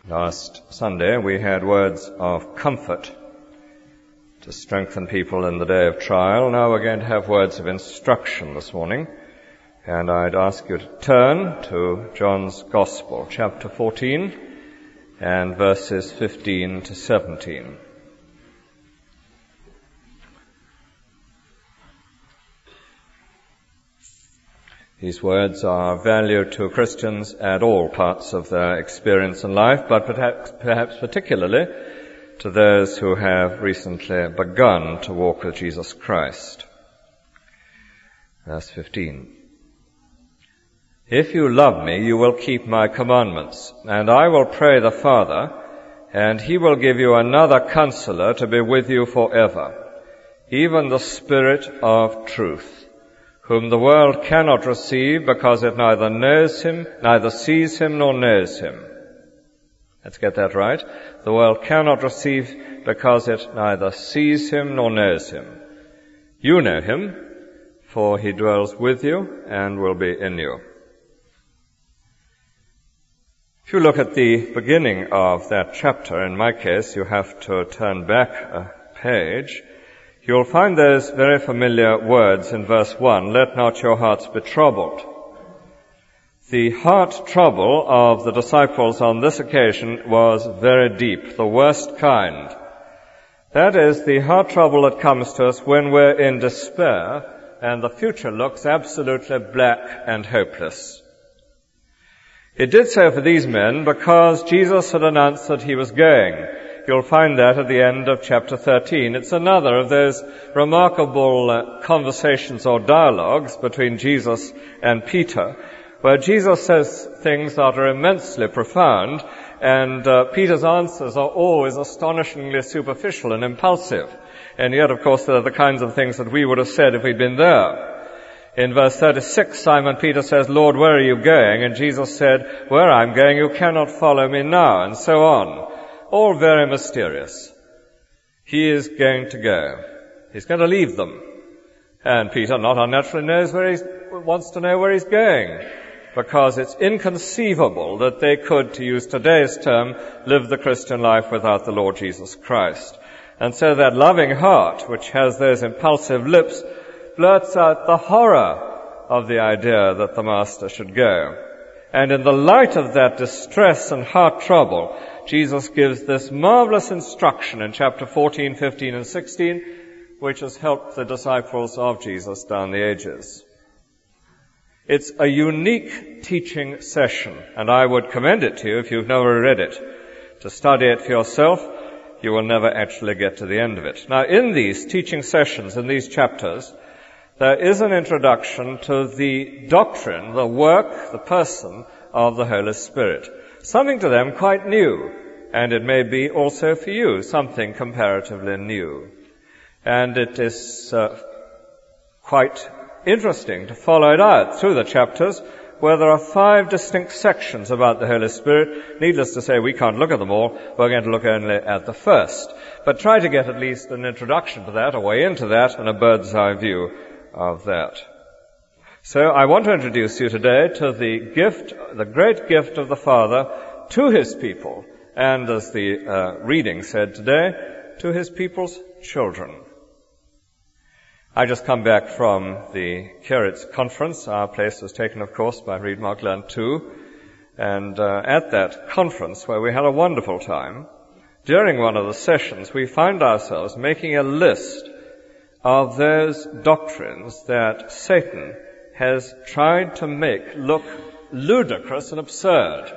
Last Sunday we had words of comfort to strengthen people in the day of trial. Now we're going to have words of instruction this morning. And I'd ask you to turn to John's Gospel, chapter 14, and verses 15 to 17. These words are valued to Christians at all parts of their experience in life, but perhaps particularly to those who have recently begun to walk with Jesus Christ. Verse 15. If you love me, you will keep my commandments, and I will pray the Father, and he will give you another counselor to be with you forever, even the Spirit of truth, whom the world cannot receive because it neither knows him, neither sees him nor knows him. Let's get that right. The world cannot receive because it neither sees him nor knows him. You know him, for he dwells with you and will be in you. If you look at the beginning of that chapter, in my case, you have to turn back a page. You'll find those very familiar words in verse 1, let not your hearts be troubled. The heart trouble of the disciples on this occasion was very deep, the worst kind. That is, the heart trouble that comes to us when we're in despair and the future looks absolutely black and hopeless. It did so for these men because Jesus had announced that he was going. You'll find that at the end of chapter 13. It's another of those remarkable conversations or dialogues between Jesus and Peter, where Jesus says things that are immensely profound, and Peter's answers are always astonishingly superficial and impulsive. And yet, of course, they're the kinds of things that we would have said if we'd been there. In verse 36, Simon Peter says, Lord, where are you going? And Jesus said, where I'm going, you cannot follow me now, and so on. All very mysterious. He is going to go. He's going to leave them. And Peter, not unnaturally, wants to know where he's going, because it's inconceivable that they could, to use today's term, live the Christian life without the Lord Jesus Christ. And so that loving heart, which has those impulsive lips, blurts out the horror of the idea that the Master should go. And in the light of that distress and heart trouble, Jesus gives this marvelous instruction in chapter 14, 15, and 16, which has helped the disciples of Jesus down the ages. It's a unique teaching session, and I would commend it to you if you've never read it. To study it for yourself, you will never actually get to the end of it. Now, in these teaching sessions, in these chapters, there is an introduction to the doctrine, the work, the person of the Holy Spirit. Something to them quite new, and it may be also for you something comparatively new. And it is quite interesting to follow it out through the chapters, where there are 5 distinct sections about the Holy Spirit. Needless to say, we can't look at them all. We're going to look only at the first. But try to get at least an introduction to that, a way into that, and a bird's eye view of that. So I want to introduce you today to the gift, the great gift of the Father to his people, and as the reading said today, to his people's children. I just come back from the Curates Conference. Our place was taken, of course, by Reed Markland too. And at that conference, where we had a wonderful time, during one of the sessions, we found ourselves making a list of those doctrines that Satan has tried to make look ludicrous and absurd.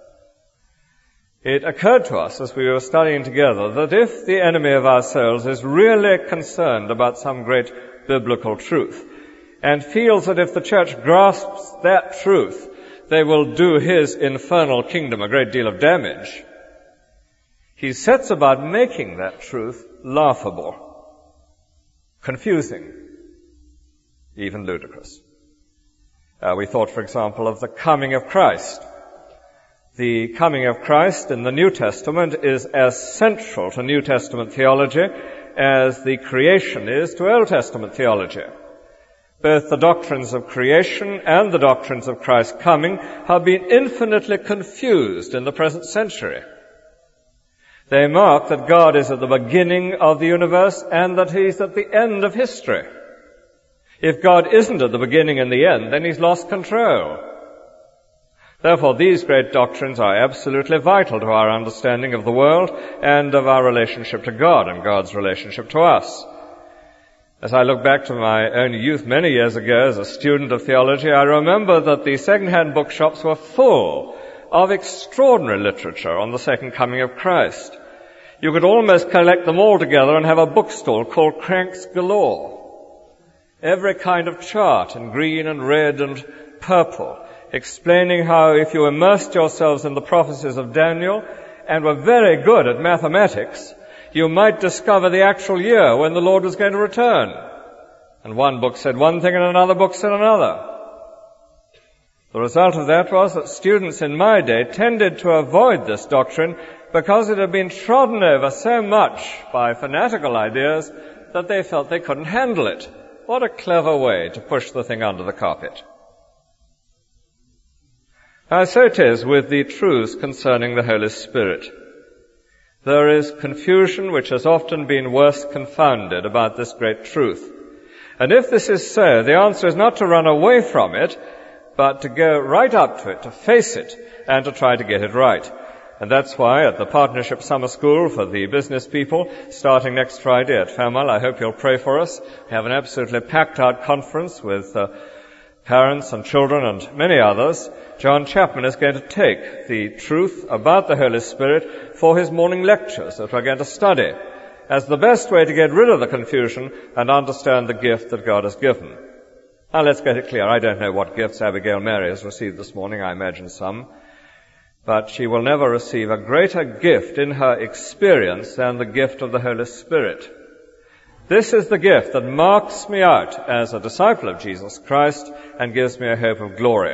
It occurred to us as we were studying together that if the enemy of our souls is really concerned about some great biblical truth and feels that if the church grasps that truth, they will do his infernal kingdom a great deal of damage, he sets about making that truth laughable, confusing, even ludicrous. We thought, for example, of the coming of Christ. The coming of Christ in the New Testament is as central to New Testament theology as the creation is to Old Testament theology. Both the doctrines of creation and the doctrines of Christ's coming have been infinitely confused in the present century. They mark that God is at the beginning of the universe and that He's at the end of history. If God isn't at the beginning and the end, then He's lost control. Therefore, these great doctrines are absolutely vital to our understanding of the world and of our relationship to God and God's relationship to us. As I look back to my own youth many years ago as a student of theology, I remember that the second-hand bookshops were full of extraordinary literature on the second coming of Christ. You could almost collect them all together and have a bookstall called Cranks Galore. Every kind of chart in green and red and purple, explaining how if you immersed yourselves in the prophecies of Daniel and were very good at mathematics, you might discover the actual year when the Lord was going to return. And one book said one thing and another book said another. The result of that was that students in my day tended to avoid this doctrine because it had been trodden over so much by fanatical ideas that they felt they couldn't handle it. What a clever way to push the thing under the carpet. Now, so it is with the truths concerning the Holy Spirit. There is confusion which has often been worse confounded about this great truth. And if this is so, the answer is not to run away from it, but to go right up to it, to face it, and to try to get it right. And that's why at the Partnership Summer School for the business people, starting next Friday at Fairmont, I hope you'll pray for us. We have an absolutely packed-out conference with parents and children and many others. John Chapman is going to take the truth about the Holy Spirit for his morning lectures that we're going to study as the best way to get rid of the confusion and understand the gift that God has given. Now let's get it clear. I don't know what gifts Abigail Mary has received this morning. I imagine some. But she will never receive a greater gift in her experience than the gift of the Holy Spirit. This is the gift that marks me out as a disciple of Jesus Christ and gives me a hope of glory.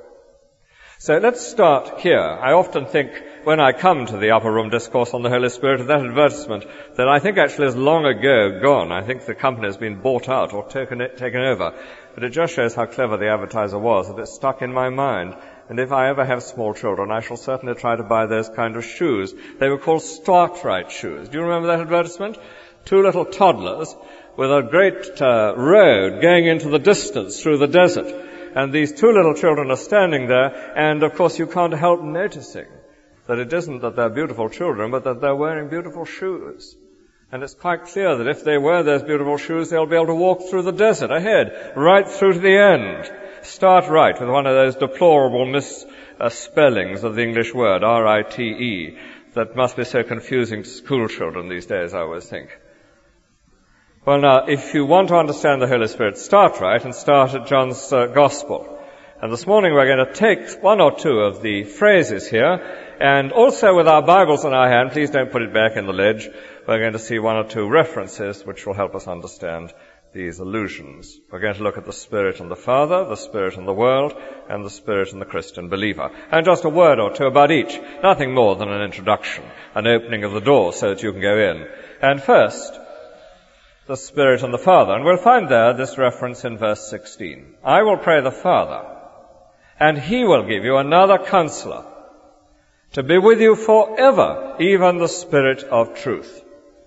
So let's start here. I often think when I come to the Upper Room Discourse on the Holy Spirit of that advertisement that I think actually is long ago gone. I think the company has been bought out or taken over. But it just shows how clever the advertiser was, that it stuck in my mind. And if I ever have small children, I shall certainly try to buy those kind of shoes. They were called Start-Right shoes. Do you remember that advertisement? Two little toddlers with a great road going into the distance through the desert. And these two little children are standing there, and of course you can't help noticing that it isn't that they're beautiful children, but that they're wearing beautiful shoes. And it's quite clear that if they wear those beautiful shoes, they'll be able to walk through the desert ahead, right through to the end. Start right with one of those deplorable misspellings of the English word, R-I-T-E, that must be so confusing to school children these days, I always think. Well, now, if you want to understand the Holy Spirit, start right and start at John's Gospel. And this morning we're going to take one or two of the phrases here, and also with our Bibles in our hand, please don't put it back in the ledge, we're going to see one or two references which will help us understand these allusions. We're going to look at the Spirit and the Father, the Spirit and the world, and the Spirit and the Christian believer. And just a word or two about each, nothing more than an introduction, an opening of the door so that you can go in. And first, the Spirit and the Father. And we'll find there this reference in verse 16. I will pray the Father, and He will give you another Counselor, to be with you forever, even the Spirit of truth.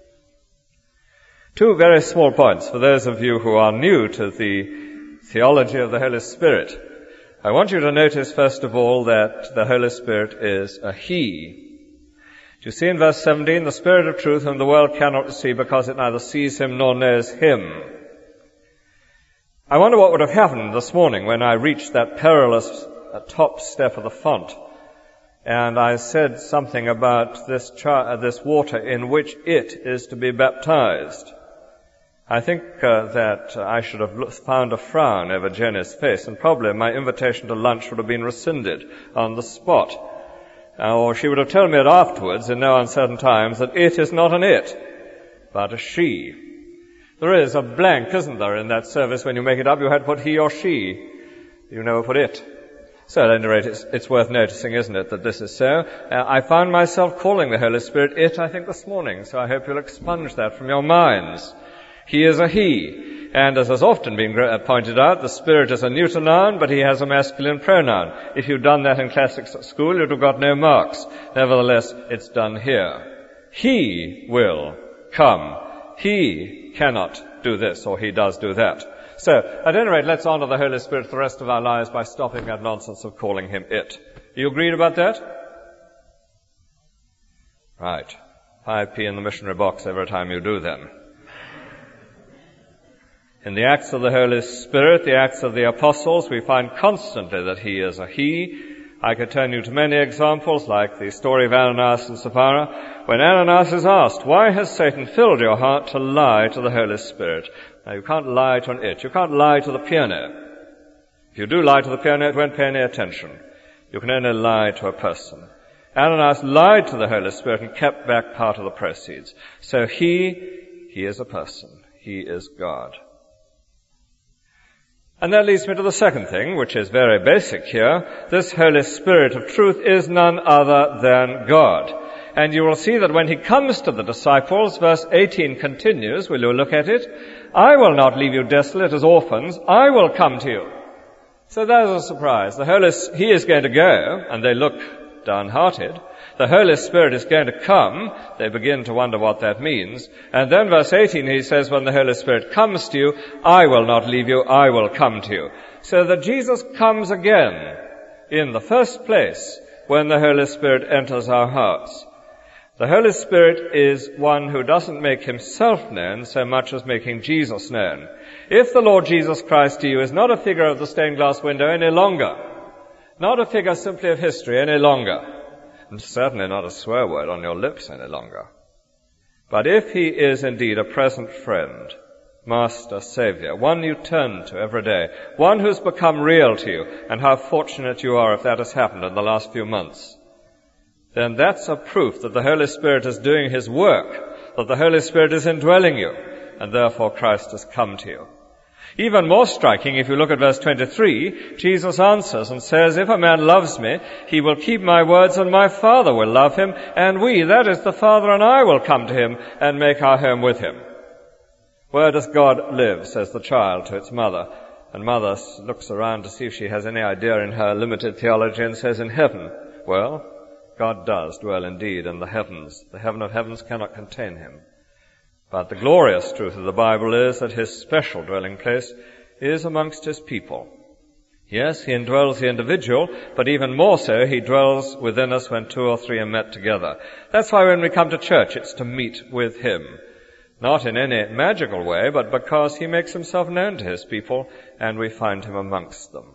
Two very small points for those of you who are new to the theology of the Holy Spirit. I want you to notice, first of all, that the Holy Spirit is a He. Do you see in verse 17, the Spirit of truth whom the world cannot receive because it neither sees Him nor knows Him. I wonder what would have happened this morning when I reached that perilous top step of the font and I said something about this water in which it is to be baptized. I think that I should have found a frown over Jenny's face, and probably my invitation to lunch would have been rescinded on the spot. Or she would have told me it afterwards in no uncertain times that it is not an it, but a she. There is a blank, isn't there, in that service when you make it up? You had to put he or she. You never put it. So at any rate, it's worth noticing, isn't it, that this is so. I found myself calling the Holy Spirit it, I think, this morning, so I hope you'll expunge that from your minds. He is a he, and as has often been pointed out, the Spirit is a neuter noun, but he has a masculine pronoun. If you'd done that in classics at school, you'd have got no marks. Nevertheless, it's done here. He will come. He cannot do this, or he does do that. So, at any rate, let's honor the Holy Spirit for the rest of our lives by stopping that nonsense of calling him it. You agreed about that? Right. 5p in the missionary box every time you do then. In the Acts of the Holy Spirit, the Acts of the Apostles, we find constantly that he is a he. I could turn you to many examples, like the story of Ananias and Sapphira, when Ananias is asked, why has Satan filled your heart to lie to the Holy Spirit? Now, you can't lie to an it. You can't lie to the piano. If you do lie to the piano, it won't pay any attention. You can only lie to a person. Ananias lied to the Holy Spirit and kept back part of the proceeds. So he is a person. He is God. And that leads me to the second thing, which is very basic here. This Holy Spirit of truth is none other than God. And you will see that when he comes to the disciples, verse 18 continues, will you look at it? I will not leave you desolate as orphans, I will come to you. So there's a surprise. He is going to go, and they look downhearted. The Holy Spirit is going to come. They begin to wonder what that means. And then verse 18, he says, when the Holy Spirit comes to you, I will not leave you, I will come to you. So that Jesus comes again in the first place when the Holy Spirit enters our hearts. The Holy Spirit is one who doesn't make himself known so much as making Jesus known. If the Lord Jesus Christ to you is not a figure of the stained glass window any longer, not a figure simply of history any longer, and certainly not a swear word on your lips any longer, but if he is indeed a present friend, Master, Saviour, one you turn to every day, one who's become real to you, and how fortunate you are if that has happened in the last few months, then that's a proof that the Holy Spirit is doing his work, that the Holy Spirit is indwelling you, and therefore Christ has come to you. Even more striking, if you look at verse 23, Jesus answers and says, if a man loves me, he will keep my words, and my Father will love him, and we, that is the Father and I, will come to him and make our home with him. Where does God live, says the child to its mother, and mother looks around to see if she has any idea in her limited theology and says, in heaven. Well, God does dwell indeed in the heavens. The heaven of heavens cannot contain him. But the glorious truth of the Bible is that his special dwelling place is amongst his people. Yes, he indwells the individual, but even more so, he dwells within us when two or three are met together. That's why when we come to church, it's to meet with him. Not in any magical way, but because he makes himself known to his people, and we find him amongst them.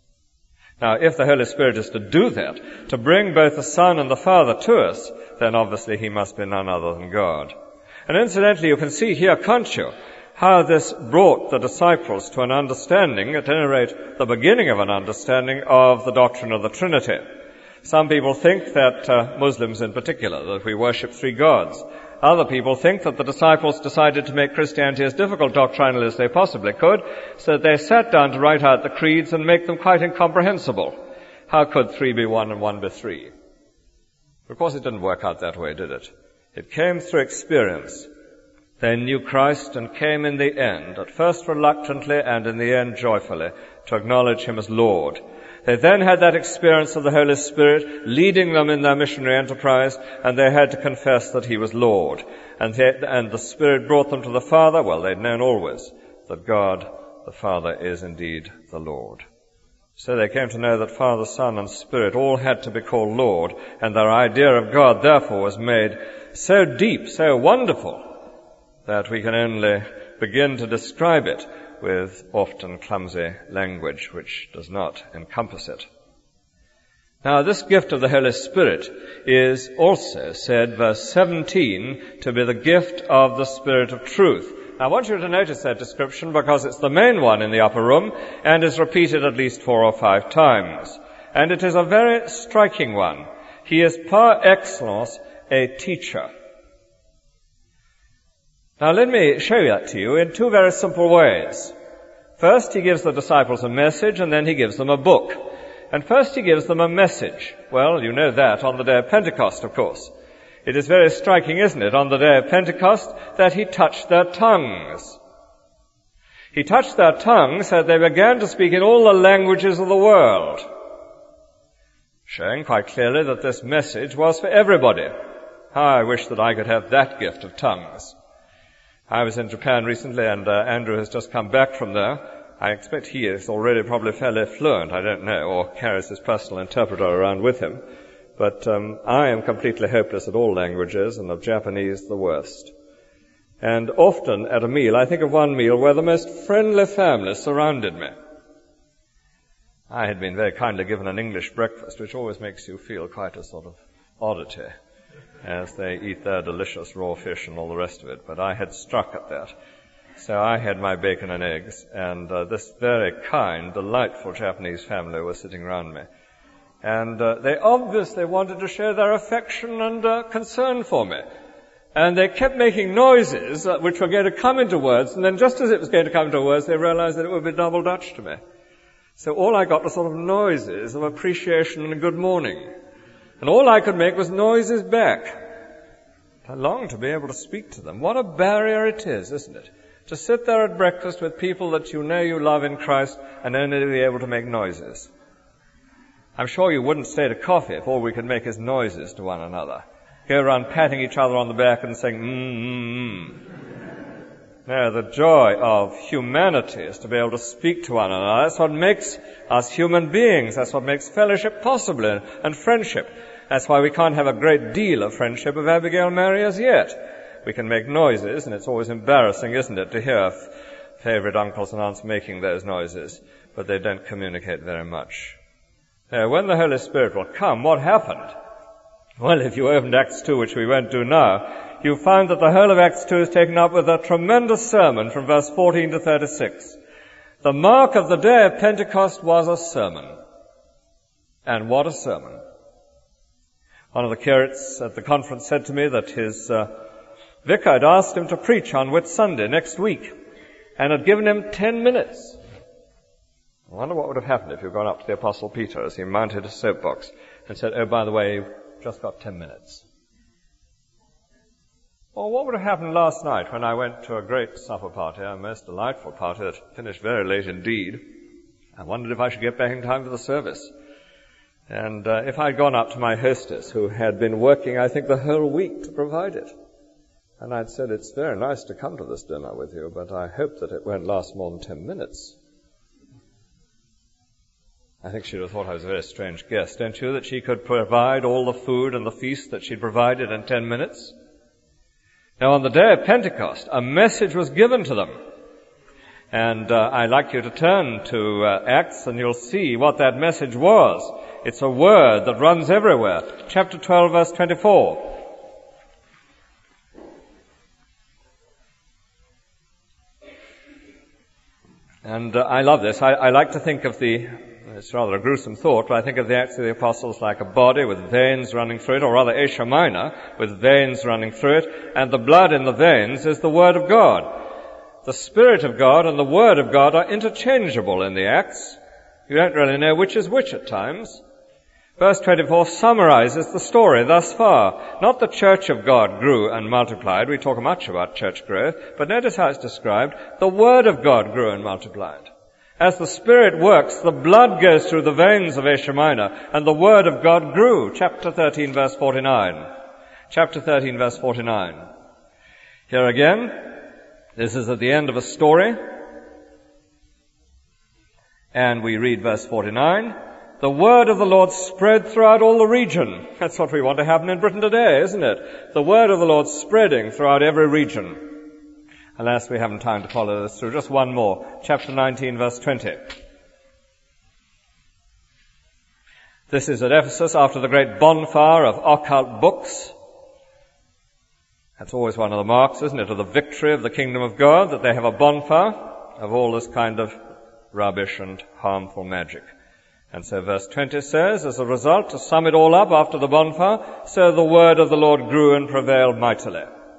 Now, if the Holy Spirit is to do that, to bring both the Son and the Father to us, then obviously he must be none other than God. And incidentally, you can see here, can't you, how this brought the disciples to an understanding, at any rate, the beginning of an understanding of the doctrine of the Trinity. Some people think that, Muslims in particular, that we worship three gods. Other people think that the disciples decided to make Christianity as difficult doctrinally as they possibly could, so they sat down to write out the creeds and make them quite incomprehensible. How could 3 be 1 and 1 be 3? Of course it didn't work out that way, did it? It came through experience. They knew Christ and came in the end, at first reluctantly and in the end joyfully, to acknowledge him as Lord. They then had that experience of the Holy Spirit leading them in their missionary enterprise, and they had to confess that he was Lord. And the Spirit brought them to the Father. Well, they'd known always that God, the Father, is indeed the Lord. So they came to know that Father, Son, and Spirit all had to be called Lord, and their idea of God, therefore, was made so deep, so wonderful, that we can only begin to describe it with often clumsy language which does not encompass it. Now, this gift of the Holy Spirit is also said, verse 17, to be the gift of the Spirit of truth. Now, I want you to notice that description because it's the main one in the upper room and is repeated at least 4 or 5 times. And it is a very striking one. He is par excellence a teacher. Now let me show that to you in 2 very simple ways. First, he gives the disciples a message, and then he gives them a book. And first he gives them a message. Well, you know that on the day of Pentecost, of course. It is very striking, isn't it, on the day of Pentecost, that he touched their tongues. He touched their tongues so they began to speak in all the languages of the world, showing quite clearly that this message was for everybody. How I wish that I could have that gift of tongues. I was in Japan recently, and Andrew has just come back from there. I expect he is already probably fairly fluent, I don't know, or carries his personal interpreter around with him. But I am completely hopeless at all languages, and of Japanese the worst. And often at a meal, I think of one meal where the most friendly family surrounded me. I had been very kindly given an English breakfast, which always makes you feel quite a sort of oddity, as they eat their delicious raw fish and all the rest of it. But I had struck at that. So I had my bacon and eggs, and this very kind, delightful Japanese family was sitting around me. And they obviously wanted to show their affection and concern for me. And they kept making noises which were going to come into words, and then just as it was going to come into words, they realized that it would be double Dutch to me. So all I got was sort of noises of appreciation and good morning. And all I could make was noises back. I longed to be able to speak to them. What a barrier it is, isn't it? To sit there at breakfast with people that you know you love in Christ and only to be able to make noises. I'm sure you wouldn't stay to coffee if all we could make is noises to one another. Go around patting each other on the back and saying, No, the joy of humanity is to be able to speak to one another. That's what makes us human beings. That's what makes fellowship possible and friendship. That's why we can't have a great deal of friendship of Abigail Mary as yet. We can make noises, and it's always embarrassing, isn't it, to hear favorite uncles and aunts making those noises, but they don't communicate very much. Now, when the Holy Spirit will come, what happened? Well, if you opened Acts 2, which we won't do now, you find that the whole of Acts 2 is taken up with a tremendous sermon from verse 14 to 36. The mark of the day of Pentecost was a sermon. And what a sermon. One of the curates at the conference said to me that his vicar had asked him to preach on Whit Sunday next week and had given him 10 minutes. I wonder what would have happened if you had gone up to the Apostle Peter as he mounted a soapbox and said, "Oh, by the way, you've just got 10 minutes. Or what would have happened last night when I went to a great supper party, a most delightful party that finished very late indeed. I wondered if I should get back in time for the service. And if I'd gone up to my hostess, who had been working, I think, the whole week to provide it, and I'd said, "It's very nice to come to this dinner with you, but I hope that it won't last more than 10 minutes. I think she'd have thought I was a very strange guest, don't you, that she could provide all the food and the feast that she'd provided in 10 minutes? Now, on the day of Pentecost, a message was given to them. And I'd like you to turn to Acts, and you'll see what that message was. It's a word that runs everywhere. Chapter 12, verse 24. And I love this. I like to think of it's rather a gruesome thought, but I think of the Acts of the Apostles like a body with veins running through it, or rather Asia Minor with veins running through it, and the blood in the veins is the Word of God. The Spirit of God and the Word of God are interchangeable in the Acts. You don't really know which is which at times. Verse 24 summarizes the story thus far. Not the church of God grew and multiplied. We talk much about church growth, but notice how it's described. The Word of God grew and multiplied. As the Spirit works, the blood goes through the veins of Asia Minor, and the Word of God grew. Chapter 13, verse 49. Chapter 13, verse 49. Here again, this is at the end of a story, and we read verse 49. The word of the Lord spread throughout all the region. That's what we want to happen in Britain today, isn't it? The word of the Lord spreading throughout every region. Alas, we haven't time to follow this through. Just one more. Chapter 19, verse 20. This is at Ephesus after the great bonfire of occult books. That's always one of the marks, isn't it, of the victory of the kingdom of God, that they have a bonfire of all this kind of rubbish and harmful magic. And so verse 20 says, as a result, to sum it all up after the bonfire, so the word of the Lord grew and prevailed mightily.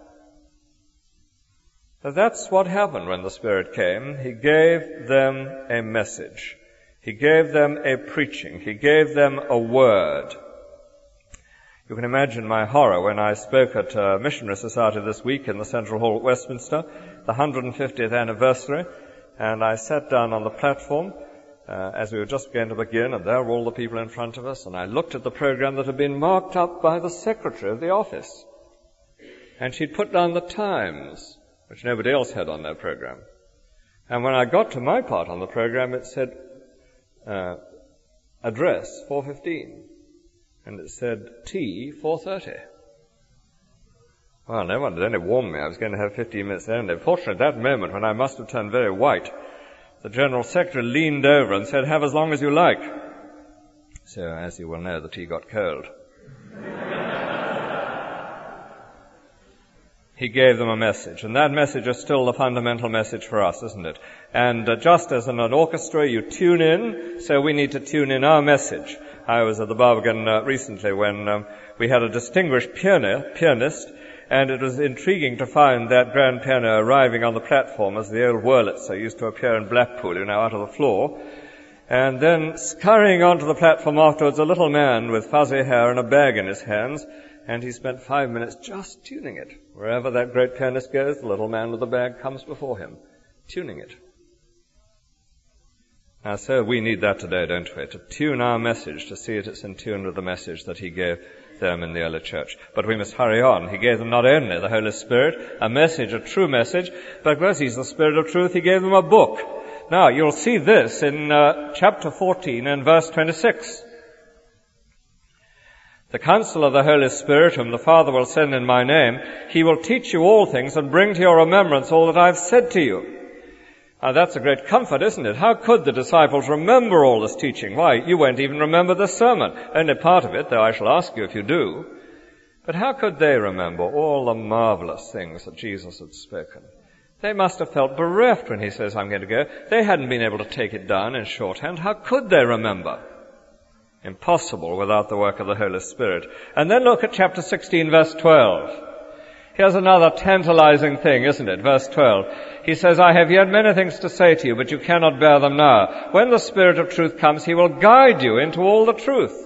So that's what happened when the Spirit came. He gave them a message. He gave them a preaching. He gave them a word. You can imagine my horror when I spoke at a missionary society this week in the Central Hall at Westminster, the 150th anniversary, and I sat down on the platform as we were just going to begin, and there were all the people in front of us, and I looked at the program that had been marked up by the secretary of the office. and she'd put down the times, which nobody else had on their program. And when I got to my part on the program, it said, address 4:15, and it said tea 4:30. Well, no one had only warned me I was going to have 15 minutes there, and fortunately at that moment, when I must have turned very white, the General Secretary leaned over and said, have as long as you like. So, as you will know, the tea got cold. He gave them a message, and that message is still the fundamental message for us, isn't it? And just as in an orchestra you tune in, so we need to tune in our message. I was at the Barbican recently when we had a distinguished pianist, and it was intriguing to find that grand piano arriving on the platform as the old Wurlitzer used to appear in Blackpool, out of the floor. And then scurrying onto the platform afterwards, a little man with fuzzy hair and a bag in his hands, and he spent 5 minutes just tuning it. Wherever that great pianist goes, the little man with the bag comes before him, tuning it. Now, so we need that today, don't we? To tune our message, to see it's in tune with the message that he gave them in the early church. But we must hurry on. He gave them not only the Holy Spirit, a message, a true message, but because he's the Spirit of truth, he gave them a book. Now, you'll see this in chapter 14 and verse 26. The counsel of the Holy Spirit, whom the Father will send in my name, he will teach you all things and bring to your remembrance all that I've said to you. Now, that's a great comfort, isn't it? How could the disciples remember all this teaching? Why, you won't even remember this sermon. Only part of it, though I shall ask you if you do. But how could they remember all the marvelous things that Jesus had spoken? They must have felt bereft when he says, I'm going to go. They hadn't been able to take it down in shorthand. How could they remember? Impossible without the work of the Holy Spirit. And then look at chapter 16, verse 12. Here's another tantalizing thing, isn't it? Verse 12. He says, I have yet many things to say to you, but you cannot bear them now. When the Spirit of truth comes, he will guide you into all the truth.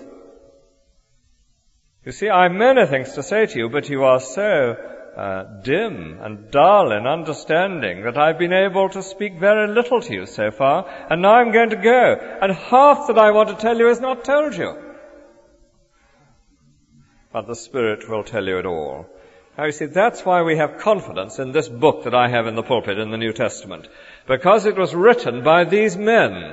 You see, I have many things to say to you, but you are so dim and dull in understanding that I've been able to speak very little to you so far, and now I'm going to go, and half that I want to tell you is not told you. But the Spirit will tell you it all. Now you see, that's why we have confidence in this book that I have in the pulpit in the New Testament, because it was written by these men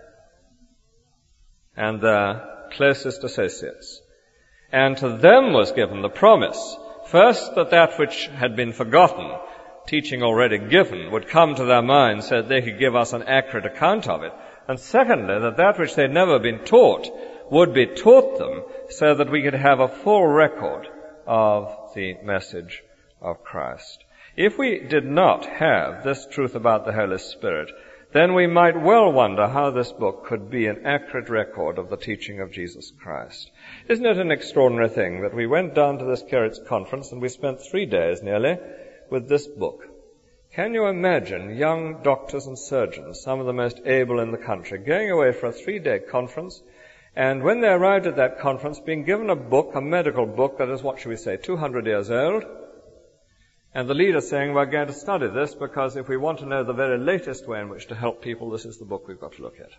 and their closest associates. And to them was given the promise, first, that which had been forgotten, teaching already given, would come to their minds so that they could give us an accurate account of it. And secondly, that which they'd never been taught would be taught them so that we could have a full record of the message of Christ. If we did not have this truth about the Holy Spirit, then we might well wonder how this book could be an accurate record of the teaching of Jesus Christ. Isn't it an extraordinary thing that we went down to this Curates Conference and we spent 3 days nearly with this book? Can you imagine young doctors and surgeons, some of the most able in the country, going away for a 3-day conference, and when they arrived at that conference, being given a book, a medical book that is, 200 years old, and the leader saying, we're going to study this because if we want to know the very latest way in which to help people, this is the book we've got to look at.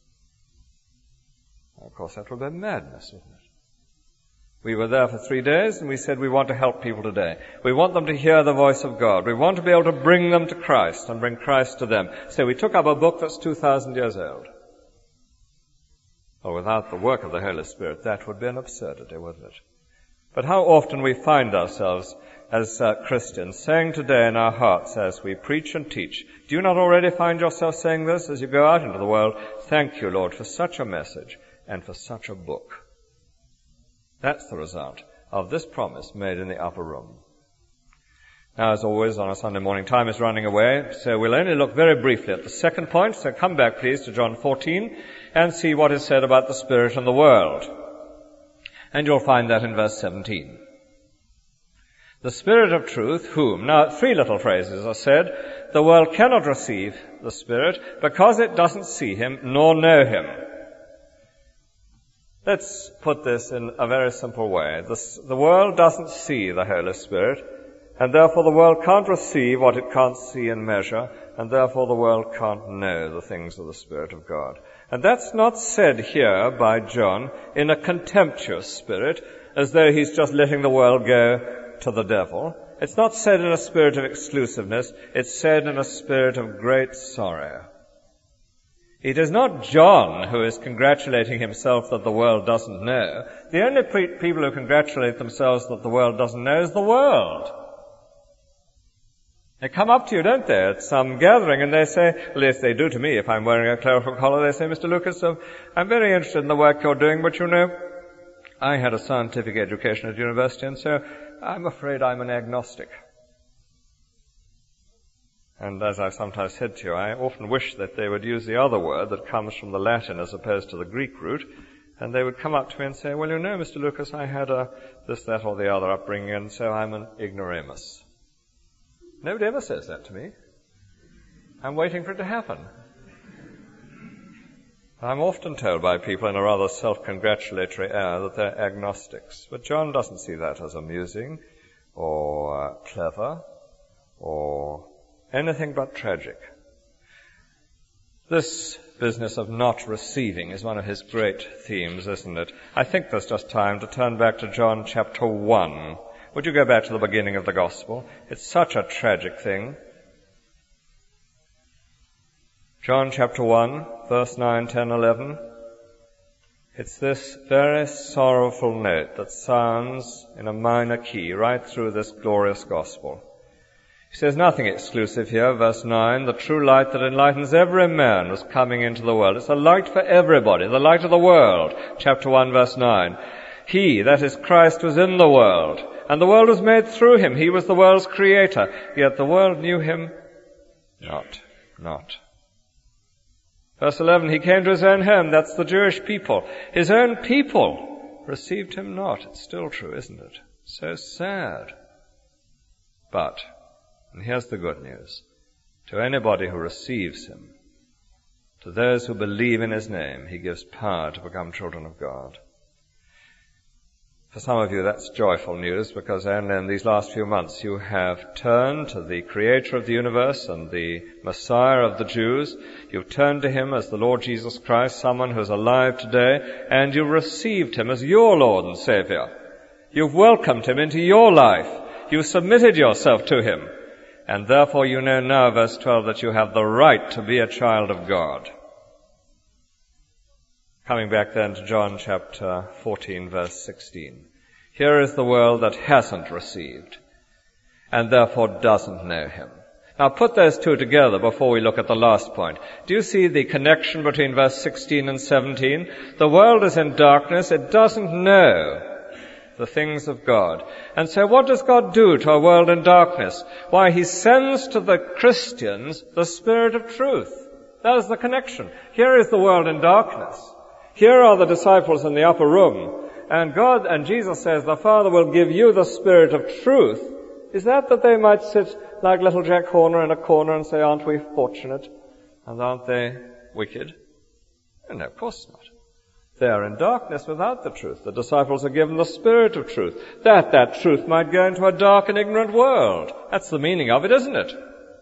Of course, that would be madness, wouldn't it? We were there for 3 days and we said we want to help people today. We want them to hear the voice of God. We want to be able to bring them to Christ and bring Christ to them. So we took up a book that's 2,000 years old. Well, without the work of the Holy Spirit, that would be an absurdity, wouldn't it? But how often we find ourselves as Christians saying today in our hearts as we preach and teach, do you not already find yourself saying this as you go out into the world? Thank you, Lord, for such a message and for such a book. That's the result of this promise made in the upper room. Now, as always, on a Sunday morning, time is running away, so we'll only look very briefly at the second point. So come back, please, to John 14 and see what is said about the Spirit and the world. And you'll find that in verse 17. The Spirit of truth, whom, now 3 little phrases are said, the world cannot receive the Spirit because it doesn't see him nor know him. Let's put this in a very simple way. The world doesn't see the Holy Spirit, and therefore the world can't receive what it can't see and measure, and therefore the world can't know the things of the Spirit of God. And that's not said here by John in a contemptuous spirit, as though he's just letting the world go to the devil. It's not said in a spirit of exclusiveness. It's said in a spirit of great sorrow. It is not John who is congratulating himself that the world doesn't know. The only people who congratulate themselves that the world doesn't know is the world. They come up to you, don't they, at some gathering, and they say, well, yes, they do to me if I'm wearing a clerical collar. They say, Mr. Lucas, I'm very interested in the work you're doing, but you know, I had a scientific education at university, and so I'm afraid I'm an agnostic. And as I've sometimes said to you, I often wish that they would use the other word that comes from the Latin as opposed to the Greek root, and they would come up to me and say, well, you know, Mr. Lucas, I had a this, that, or the other upbringing, and so I'm an ignoramus. Nobody ever says that to me. I'm waiting for it to happen. I'm often told by people in a rather self-congratulatory air that they're agnostics. But John doesn't see that as amusing or clever or anything but tragic. This business of not receiving is one of his great themes, isn't it? I think there's just time to turn back to John chapter 1. Would you go back to the beginning of the Gospel? It's such a tragic thing. John chapter 1, verse 9, 10, 11. It's this very sorrowful note that sounds in a minor key right through this glorious Gospel. He says nothing exclusive here, verse 9. The true light that enlightens every man was coming into the world. It's a light for everybody, the light of the world. Chapter 1, verse 9. He, that is Christ, was in the world, and the world was made through him. He was the world's creator, yet the world knew him not. Verse 11, he came to his own home, that's the Jewish people. His own people received him not. It's still true, isn't it? So sad. But, and here's the good news, to anybody who receives him, to those who believe in his name, he gives power to become children of God. For some of you, that's joyful news, because only in these last few months you have turned to the Creator of the universe and the Messiah of the Jews. You've turned to him as the Lord Jesus Christ, someone who's alive today, and you've received him as your Lord and Savior. You've welcomed him into your life. You've submitted yourself to him. And therefore you know now, verse 12, that you have the right to be a child of God. Coming back then to John chapter 14, verse 16. Here is the world that hasn't received and therefore doesn't know him. Now put those two together before we look at the last point. Do you see the connection between verse 16 and 17? The world is in darkness. It doesn't know the things of God. And so what does God do to a world in darkness? Why, he sends to the Christians the Spirit of truth. That is the connection. Here is the world in darkness. Here are the disciples in the upper room, and God and Jesus says the Father will give you the Spirit of truth. Is that they might sit like little Jack Horner in a corner and say, aren't we fortunate? And aren't they wicked? And no, of course not. They are in darkness without the truth. The disciples are given the Spirit of truth, that truth might go into a dark and ignorant world. That's the meaning of it, isn't it?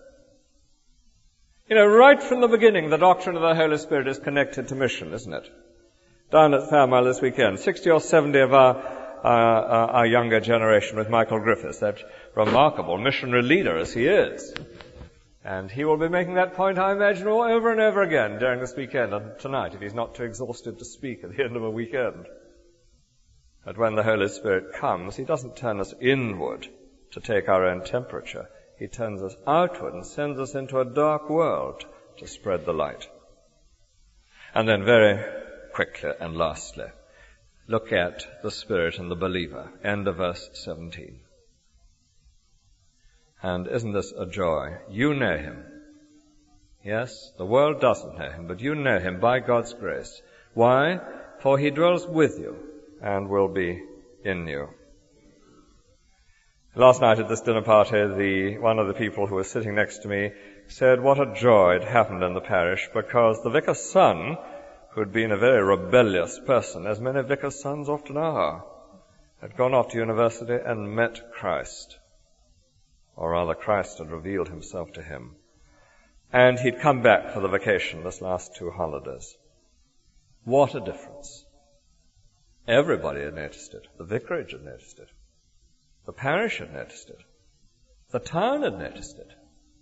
You know, right from the beginning, the doctrine of the Holy Spirit is connected to mission, isn't it? Down at Fairmile this weekend, 60 or 70 of our younger generation with Michael Griffiths, that remarkable missionary leader as he is. And he will be making that point, I imagine, all over and over again during this weekend and tonight, if he's not too exhausted to speak at the end of a weekend. But when the Holy Spirit comes, he doesn't turn us inward to take our own temperature. He turns us outward and sends us into a dark world to spread the light. And then very quickly and lastly, look at the Spirit and the believer. End of verse 17. And isn't this a joy? You know him. Yes, the world doesn't know him, but you know him by God's grace. Why? For he dwells with you and will be in you. Last night at this dinner party, one of the people who was sitting next to me said what a joy had happened in the parish, because the vicar's son, who'd been a very rebellious person, as many vicars' sons often are, had gone off to university and met Christ. Or rather, Christ had revealed himself to him. And he'd come back for the vacation this last 2 holidays. What a difference. Everybody had noticed it. The vicarage had noticed it. The parish had noticed it. The town had noticed it.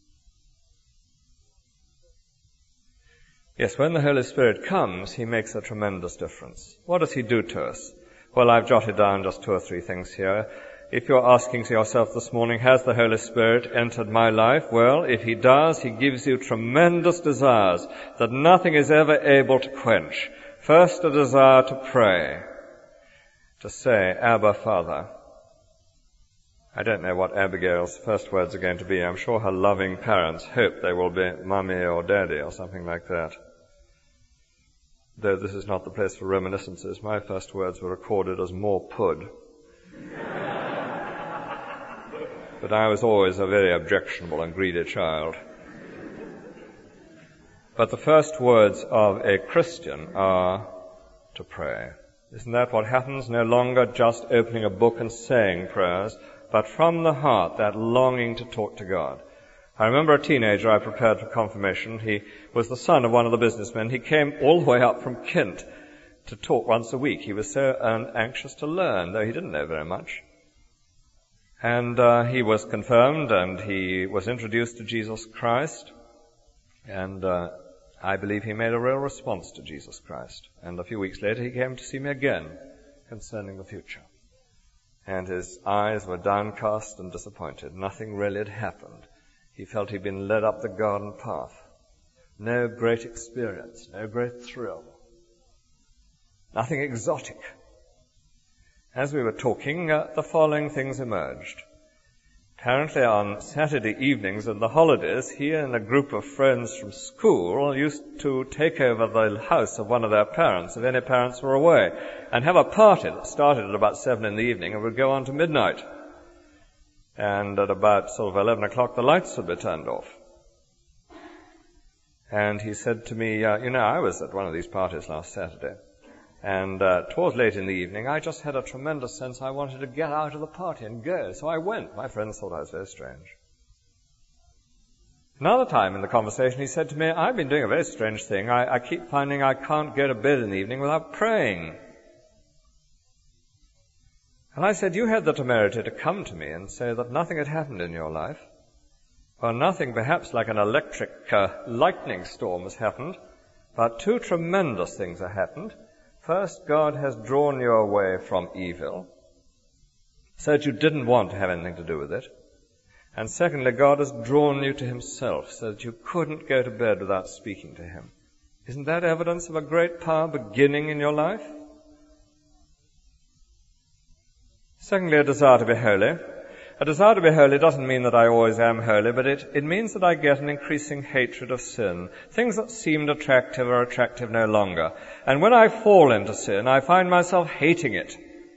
Yes, when the Holy Spirit comes, he makes a tremendous difference. What does he do to us? Well, I've jotted down just 2 or 3 things here. If you're asking yourself this morning, has the Holy Spirit entered my life? Well, if he does, he gives you tremendous desires that nothing is ever able to quench. First, a desire to pray, to say, Abba, Father. I don't know what Abigail's first words are going to be. I'm sure her loving parents hope they will be Mummy or Daddy or something like that. Though this is not the place for reminiscences, my first words were recorded as more pud. But I was always a very objectionable and greedy child. But the first words of a Christian are to pray. Isn't that what happens? No longer just opening a book and saying prayers, but from the heart, that longing to talk to God. I remember a teenager I prepared for confirmation. He was the son of one of the businessmen. He came all the way up from Kent to talk once a week. He was so anxious to learn, though he didn't know very much. And he was confirmed, and he was introduced to Jesus Christ. And I believe he made a real response to Jesus Christ. And a few weeks later, he came to see me again concerning the future. And his eyes were downcast and disappointed. Nothing really had happened. He felt he'd been led up the garden path. No great experience, no great thrill. Nothing exotic. As we were talking, the following things emerged. Apparently on Saturday evenings in the holidays, he and a group of friends from school used to take over the house of one of their parents, if any parents were away, and have a party that started at about 7 in the evening and would go on to midnight. And at about sort of 11 o'clock, the lights would be turned off. And he said to me, I was at one of these parties last Saturday. And towards late in the evening, I just had a tremendous sense I wanted to get out of the party and go. So I went. My friends thought I was very strange. Another time in the conversation, he said to me, I've been doing a very strange thing. I keep finding I can't go to bed in the evening without praying. And I said, you had the temerity to come to me and say that nothing had happened in your life. Well, nothing perhaps like an electric lightning storm has happened, but 2 tremendous things have happened. First, God has drawn you away from evil, so that you didn't want to have anything to do with it. And secondly, God has drawn you to himself, so that you couldn't go to bed without speaking to him. Isn't that evidence of a great power beginning in your life? Secondly, a desire to be holy. A desire to be holy doesn't mean that I always am holy, but it means that I get an increasing hatred of sin. Things that seemed attractive are attractive no longer. And when I fall into sin, I find myself hating it.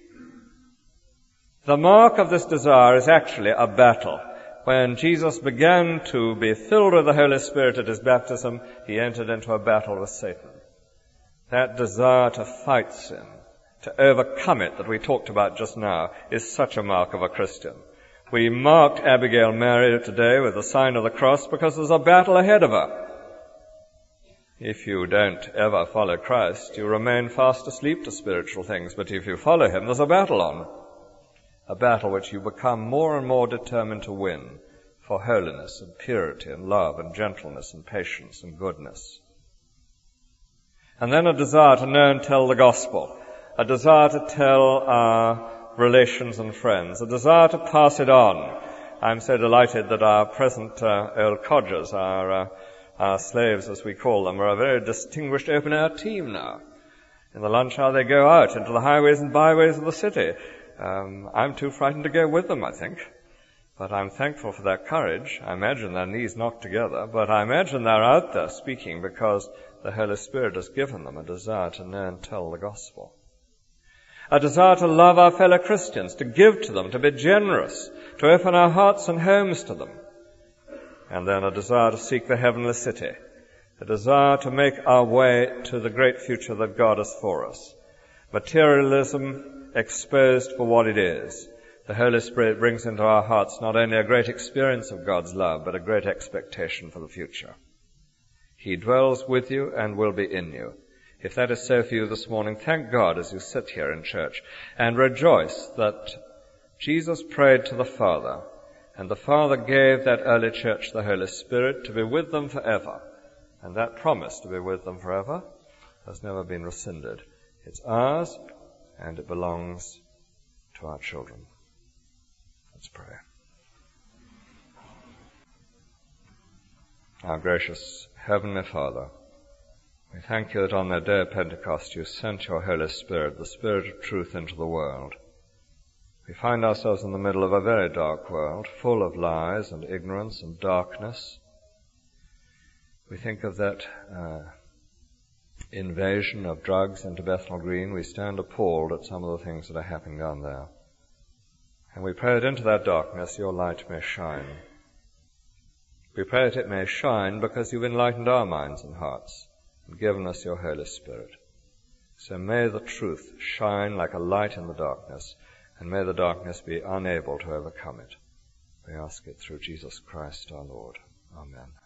The mark of this desire is actually a battle. When Jesus began to be filled with the Holy Spirit at his baptism, he entered into a battle with Satan. That desire to fight sin, to overcome it that we talked about just now, is such a mark of a Christian. We marked Abigail Mary today with the sign of the cross because there's a battle ahead of her. If you don't ever follow Christ, you remain fast asleep to spiritual things, but if you follow him, there's a battle on. A battle which you become more and more determined to win for holiness and purity and love and gentleness and patience and goodness. And then a desire to know and tell the gospel, a desire to tell our relations and friends, a desire to pass it on. I'm so delighted that our present old codgers, our slaves as we call them, are a very distinguished open-air team now. In the lunch hour they go out into the highways and byways of the city. I'm too frightened to go with them, I think. But I'm thankful for their courage. I imagine their knees knocked together, but I imagine they're out there speaking because the Holy Spirit has given them a desire to know and tell the gospel. A desire to love our fellow Christians, to give to them, to be generous, to open our hearts and homes to them. And then a desire to seek the heavenly city, a desire to make our way to the great future that God has for us. Materialism exposed for what it is. The Holy Spirit brings into our hearts not only a great experience of God's love, but a great expectation for the future. He dwells with you and will be in you. If that is so for you this morning, thank God as you sit here in church and rejoice that Jesus prayed to the Father And the Father gave that early church the Holy Spirit to be with them forever. And that promise to be with them forever has never been rescinded. It's ours, and it belongs to our children. Let's pray. Our gracious Heavenly Father, we thank you that on that day of Pentecost you sent your Holy Spirit, the Spirit of truth, into the world. We find ourselves in the middle of a very dark world, full of lies and ignorance and darkness. We think of that invasion of drugs into Bethnal Green. We stand appalled at some of the things that are happening down there. And we pray that into that darkness your light may shine. We pray that it may shine because you've enlightened our minds and hearts and given us your Holy Spirit. So may the truth shine like a light in the darkness, and may the darkness be unable to overcome it. We ask it through Jesus Christ our Lord. Amen.